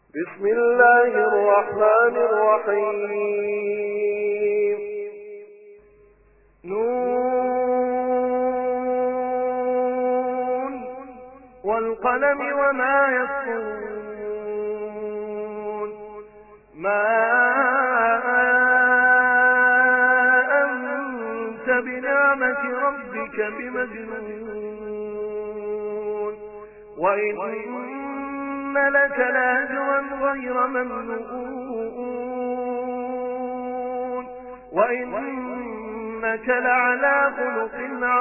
بسم الله الرحمن الرحيم نون والقلم وما يسطرون ما أنت بنعمة ربك بمجنون وإن لك لأجرا غير ممنون وإنك لعلى خلق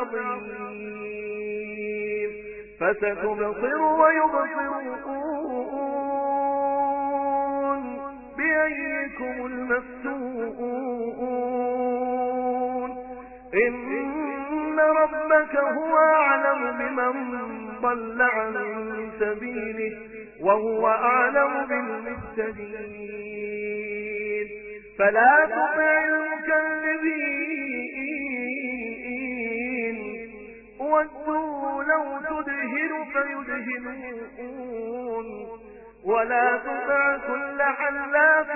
عظيم فستبصر ويبصرون بأيكم المفتون إن ربك هو أعلم بمن ضل عن سبيله وهو أعلم بالمهتدين فلا تطع المكذبين ودوا لو تدهن فيدهنون ولا تطع كل حلاف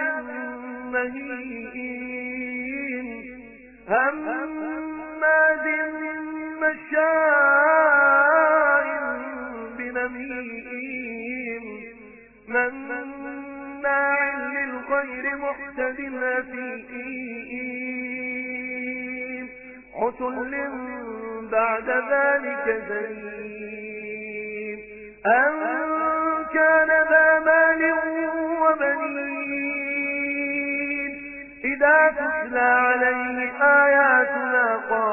مهين هماز مشاء بنميم مناع للخير معتد أثيم عتل بعد ذلك زنيم أن كان ذا مال وبنين إذا تتلى عليه آياتنا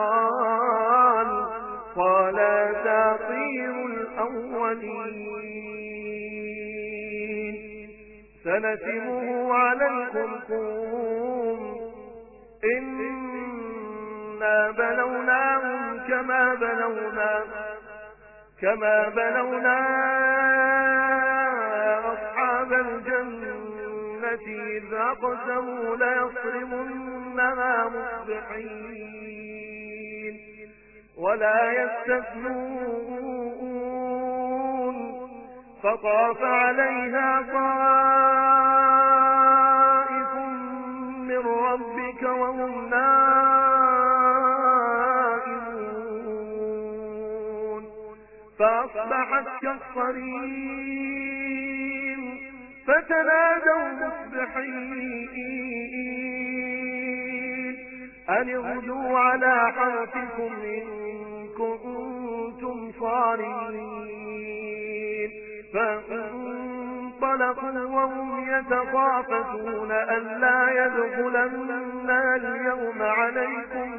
قال أساطير الأولين سنسمه على الخرطوم إنا بلوناهم كما بلونا أصحاب الجنة إذ أقسموا ليصرمنها مصبحين ولا يستثنون فطاف عليها طائف من ربك وهم نائمون فأصبحت كالصريم فتنادوا مصبحين أن اغدوا على حرثكم إن كنتم صارمين فانطلقوا وهم يتخافتون ألا يدخلن اليوم عليكم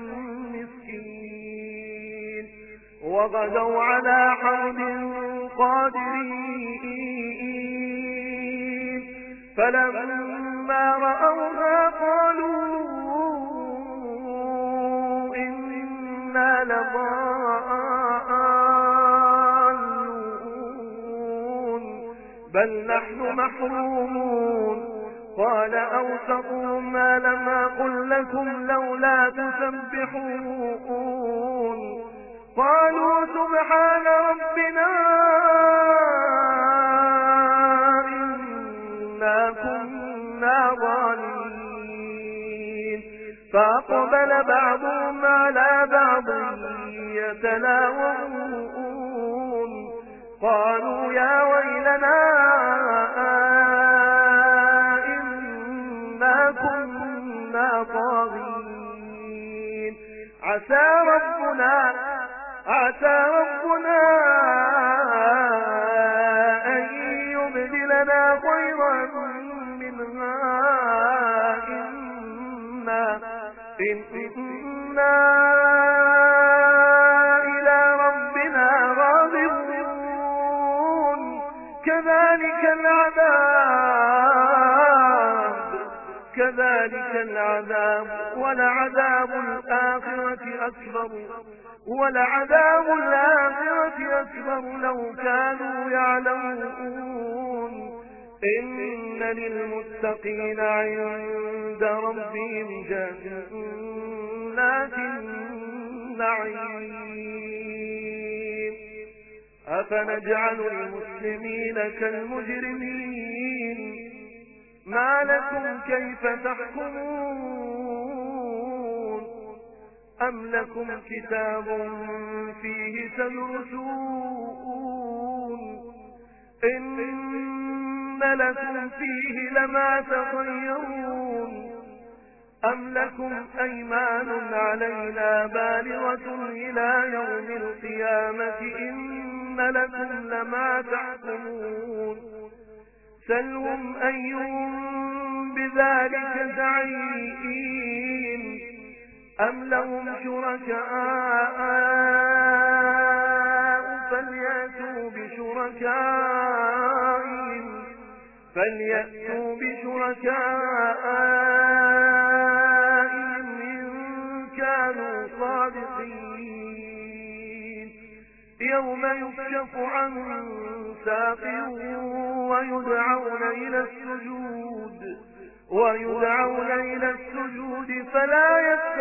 مسكين وغدوا على حرد قادرين فلما رأوها قالوا إنا لضالون بل نحن محرومون قال أوسطهم ألم أقل لكم لولا تسبحون قالوا سبحان ربنا إنا كنا ظالمين فأقبل بعضهم على بعض يتلاومون قالوا يا ويلنا إنا كنا طاغين عسى ربنا أن يبدلنا خيرا منها إنا إلى ربنا راغبون كذلك العذاب ولعذاب الآخرة أكبر لو كانوا يعلمون إن للمتقين عند ربهم جنات النعيم أفنجعل المسلمين كالمجرمين ما لكم كيف تحكمون أم لكم كتاب فيه تدرسون إن لكم فيه لما تخيرون أم لكم أيمان علينا بالغة إلى يوم القيامة إن لكم لما تحكمون سلهم أيهم بذلك زعيم أم لهم شركاء فليأتوا بشركائهم إن كانوا صادقين يوم يكشف عن ساق ويدعون إلى السجود فلا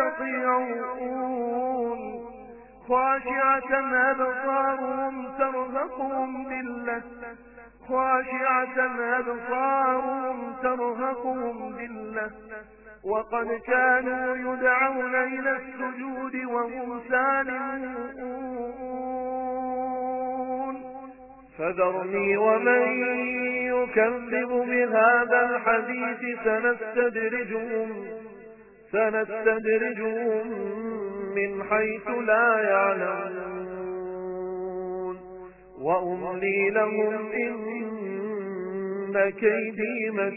يستطيعون خاشعة أبصارهم ترهقهم ذلة وقد كانوا يدعون إلى السجود وهم سالمون فذرني ومن يكذب بهذا الحديث سنستدرجهم من حيث لا يعلمون وأملي لهم إن كيدي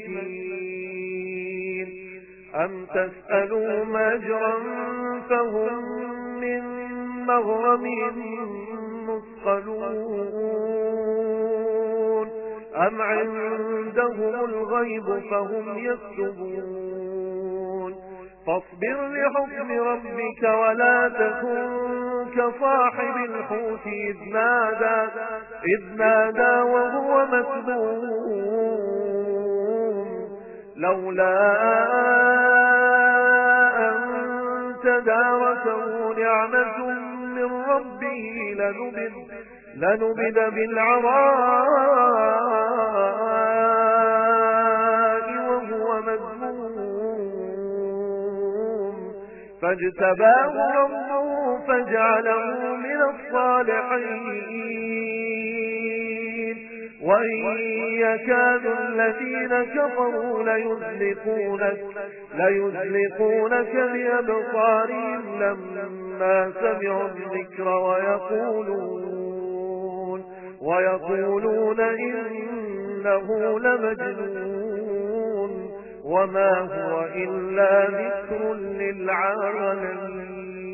متين أم تسألوا أجرا فهم من مغرم مثقلون أم عندهم الغيب فهم يكتبون فاصبر لحكم ربك ولا تكن كصاحب الحوت إذ نادى وهو مكذوم لولا أن تداركه نعمة من ربه لنبذ بالعراء وهو مذموم فاجتباه ربه فجعله من الصالحين وإن يكاد الذين كفروا ليزلقونك بأبصارهم لما سمعوا الذكر ويقولون إنه لمجنون وما هو إلا ذكر للعالمين